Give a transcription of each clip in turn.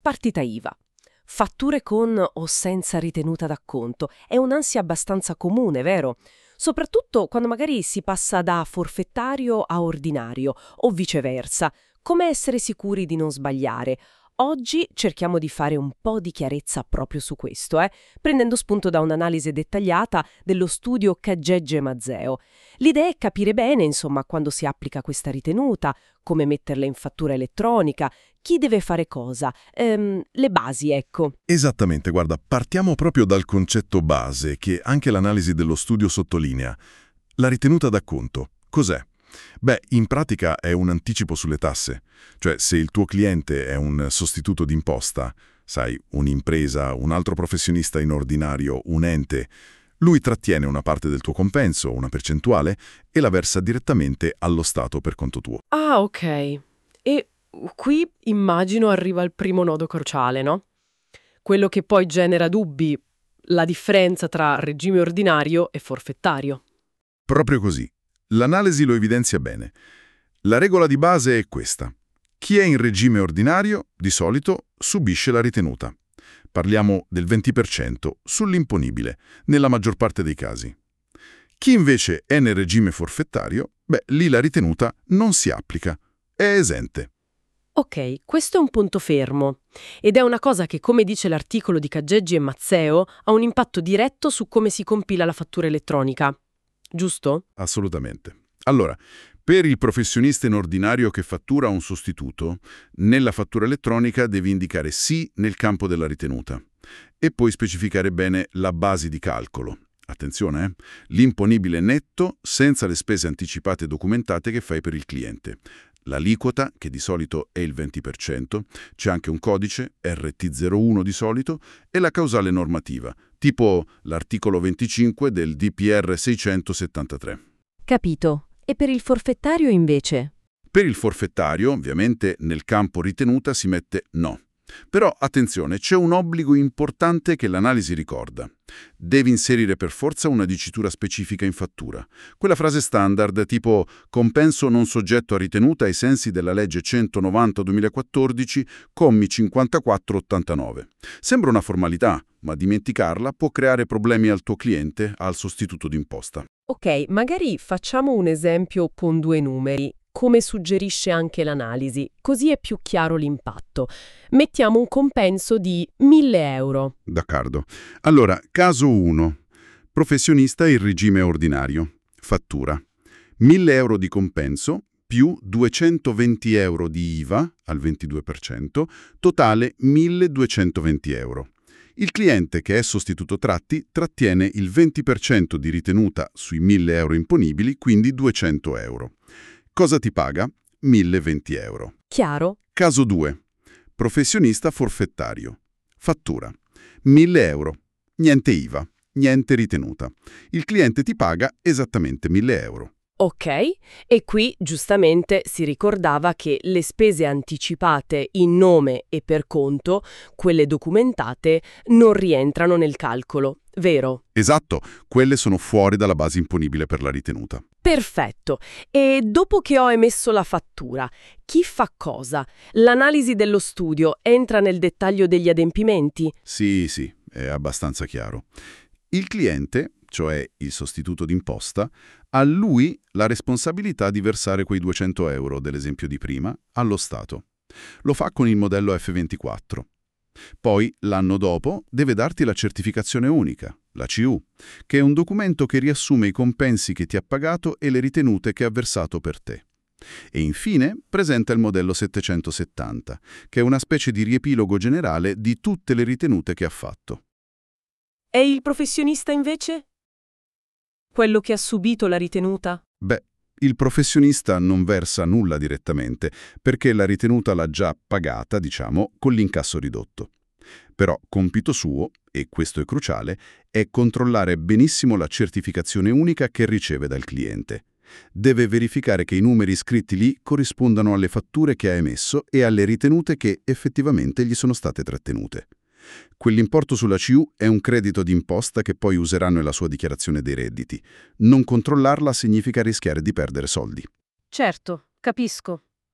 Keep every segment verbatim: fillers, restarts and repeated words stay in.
Partita I V A. Fatture con o senza ritenuta d'acconto. È un'ansia abbastanza comune, vero? Soprattutto quando magari si passa da forfettario a ordinario o viceversa. Come essere sicuri di non sbagliare? Oggi cerchiamo di fare un po' di chiarezza proprio su questo, eh? prendendo spunto da un'analisi dettagliata dello studio Cagegge e Mazzeo. L'idea è capire bene, insomma, quando si applica questa ritenuta, come metterla in fattura elettronica, chi deve fare cosa, ehm, le basi, ecco. Esattamente, guarda, partiamo proprio dal concetto base che anche l'analisi dello studio sottolinea. La ritenuta d'acconto. Cos'è? Beh, in pratica è un anticipo sulle tasse. Cioè, se il tuo cliente è un sostituto d'imposta, sai, un'impresa, un altro professionista in ordinario, un ente, lui trattiene una parte del tuo compenso, una percentuale, e la versa direttamente allo Stato per conto tuo. Ah, ok. E qui immagino arriva il primo nodo cruciale, no? Quello che poi genera dubbi, la differenza tra regime ordinario e forfettario. Proprio così. L'analisi lo evidenzia bene. La regola di base è questa. Chi è in regime ordinario, di solito, subisce la ritenuta. Parliamo del venti per cento sull'imponibile, nella maggior parte dei casi. Chi invece è nel regime forfettario, beh, lì la ritenuta non si applica, è esente. Ok, questo è un punto fermo. Ed è una cosa che, come dice l'articolo di Cageggi e Mazzeo, ha un impatto diretto su come si compila la fattura elettronica. Giusto? Assolutamente. Allora, per il professionista in ordinario che fattura un sostituto, nella fattura elettronica devi indicare sì nel campo della ritenuta e poi specificare bene la base di calcolo. Attenzione, eh? L'imponibile netto senza le spese anticipate documentate che fai per il cliente. L'aliquota, che di solito è il venti per cento, c'è anche un codice, R T zero uno di solito, e la causale normativa, tipo l'articolo venticinque del D P R seicentosettantatré. Capito. E per il forfettario invece? Per il forfettario, ovviamente, nel campo ritenuta si mette no. Però, attenzione, c'è un obbligo importante che l'analisi ricorda. Devi inserire per forza una dicitura specifica in fattura. Quella frase standard tipo «compenso non soggetto a ritenuta ai sensi della legge centonovanta duemilaquattordici, commi cinquantaquattro ottantanove». Sembra una formalità, ma dimenticarla può creare problemi al tuo cliente, al sostituto d'imposta. Ok, magari facciamo un esempio con due numeri, come suggerisce anche l'analisi, così è più chiaro l'impatto. Mettiamo un compenso di mille euro. D'accordo. Allora, caso uno. Professionista in regime ordinario. Fattura. mille euro di compenso più duecentoventi euro di I V A al ventidue per cento, totale milleduecentoventi euro. Il cliente, che è sostituto tratti, trattiene il venti per cento di ritenuta sui mille euro imponibili, quindi duecento euro. Cosa ti paga? milleventi euro. Chiaro? Caso due. Professionista forfettario. Fattura. mille euro. Niente I V A, niente ritenuta. Il cliente ti paga esattamente mille euro. Ok, e qui giustamente si ricordava che le spese anticipate in nome e per conto, quelle documentate, non rientrano nel calcolo, vero? Esatto, quelle sono fuori dalla base imponibile per la ritenuta. Perfetto. E dopo che ho emesso la fattura, chi fa cosa? L'analisi dello studio entra nel dettaglio degli adempimenti? Sì, sì, è abbastanza chiaro. Il cliente, cioè il sostituto d'imposta, ha lui la responsabilità di versare quei duecento euro dell'esempio di prima allo Stato. Lo fa con il modello F ventiquattro. Poi, l'anno dopo, deve darti la certificazione unica, la C U, che è un documento che riassume i compensi che ti ha pagato e le ritenute che ha versato per te. E infine presenta il modello settecentosettanta, che è una specie di riepilogo generale di tutte le ritenute che ha fatto. E il professionista invece? Quello che ha subito la ritenuta? Beh, il professionista non versa nulla direttamente, perché la ritenuta l'ha già pagata, diciamo, con l'incasso ridotto. Però compito suo, e questo è cruciale, è controllare benissimo la certificazione unica che riceve dal cliente. Deve verificare che i numeri scritti lì corrispondano alle fatture che ha emesso e alle ritenute che effettivamente gli sono state trattenute. Quell'importo sulla C U è un credito d'imposta che poi userà nella sua dichiarazione dei redditi. Non controllarla significa rischiare di perdere soldi. Certo, capisco.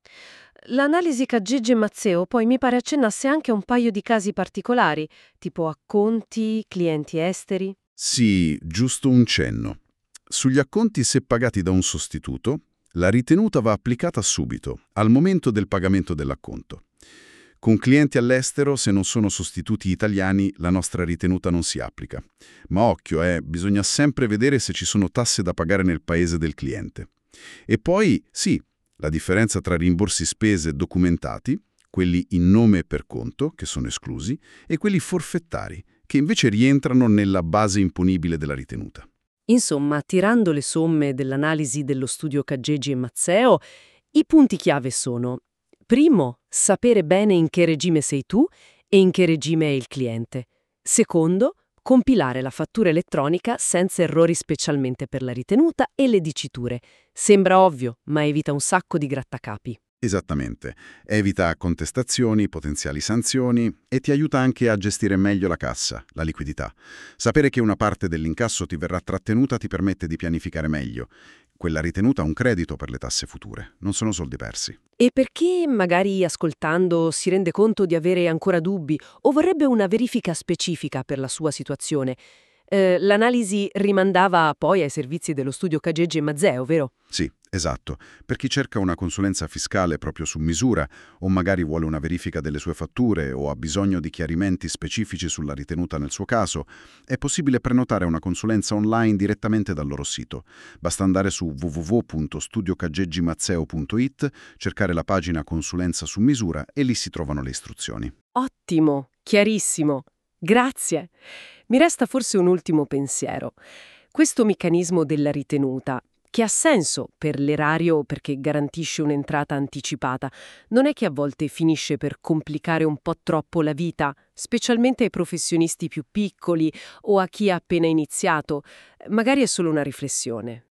L'analisi Cagiggi-Mazzeo poi mi pare accennasse anche a un paio di casi particolari, tipo acconti, clienti esteri. Sì, giusto un cenno. Sugli acconti, se pagati da un sostituto, la ritenuta va applicata subito, al momento del pagamento dell'acconto. Con clienti all'estero, se non sono sostituti italiani, la nostra ritenuta non si applica. Ma occhio, eh, bisogna sempre vedere se ci sono tasse da pagare nel paese del cliente. E poi, sì, la differenza tra rimborsi spese documentati, quelli in nome e per conto, che sono esclusi, e quelli forfettari, che invece rientrano nella base imponibile della ritenuta. Insomma, tirando le somme dell'analisi dello studio Cageggi e Mazzeo, i punti chiave sono: primo, sapere bene in che regime sei tu e in che regime è il cliente. Secondo, compilare la fattura elettronica senza errori, specialmente per la ritenuta e le diciture. Sembra ovvio, ma evita un sacco di grattacapi. Esattamente. Evita contestazioni, potenziali sanzioni e ti aiuta anche a gestire meglio la cassa, la liquidità. Sapere che una parte dell'incasso ti verrà trattenuta ti permette di pianificare meglio. Quella ritenuta ha un credito per le tasse future, non sono soldi persi. E per chi, magari ascoltando, si rende conto di avere ancora dubbi o vorrebbe una verifica specifica per la sua situazione, eh, l'analisi rimandava poi ai servizi dello studio Cageggi e Mazzeo, vero? Sì, esatto. Per chi cerca una consulenza fiscale proprio su misura, o magari vuole una verifica delle sue fatture o ha bisogno di chiarimenti specifici sulla ritenuta nel suo caso, è possibile prenotare una consulenza online direttamente dal loro sito. Basta andare su w w w punto studio cageggi mazzeo punto i t, cercare la pagina Consulenza su misura e lì si trovano le istruzioni. Ottimo, chiarissimo. Grazie. Mi resta forse un ultimo pensiero. Questo meccanismo della ritenuta, che ha senso per l'erario perché garantisce un'entrata anticipata, non è che a volte finisce per complicare un po' troppo la vita, specialmente ai professionisti più piccoli o a chi ha appena iniziato? Magari è solo una riflessione.